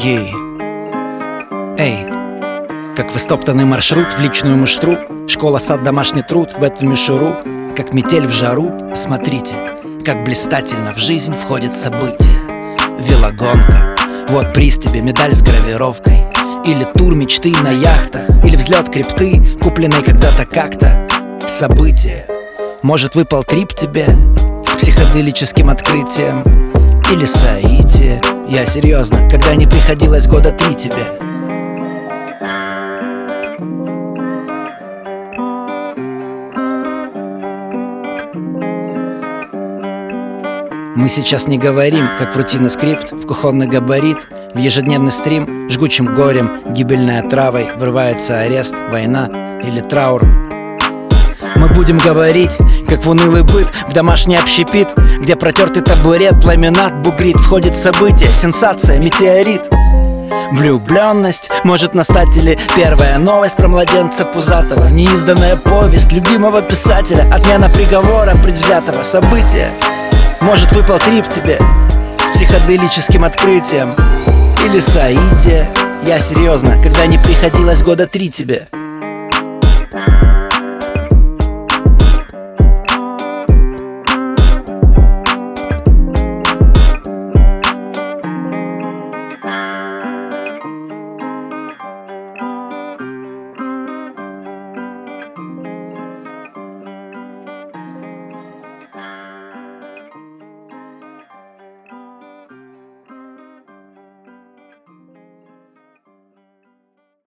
Ей. Эй, как выстоптанный маршрут в личную муштру, школа, сад, домашний труд в эту мишуру, как метель в жару. Смотрите, как блистательно в жизнь входит событие. Велогонка, вот приз тебе, медаль с гравировкой. Или тур мечты на яхтах, или взлет крипты, купленный когда-то как-то. Событие. Может, выпал трип тебе с психоделическим открытием. Или соитие. Я серьезно, когда не приходилось года 3 тебе. Мы сейчас не говорим, как в рутиноскрипт, в кухонный габарит, в ежедневный стрим, жгучим горем, гибельной отравой врывается арест, война или траур. Мы будем говорить, как в унылый быт, в домашний общепит, где протертый табурет, ламинат, бугрит. Входит событие, сенсация, метеорит. Влюбленность может настать или первая новость про младенца пузатого, неизданная повесть любимого писателя, отмена приговора предвзятого. События. Может, выпал трип тебе с психоделическим открытием. Или соитие. Я серьезно, когда не приходилось года 3 тебе.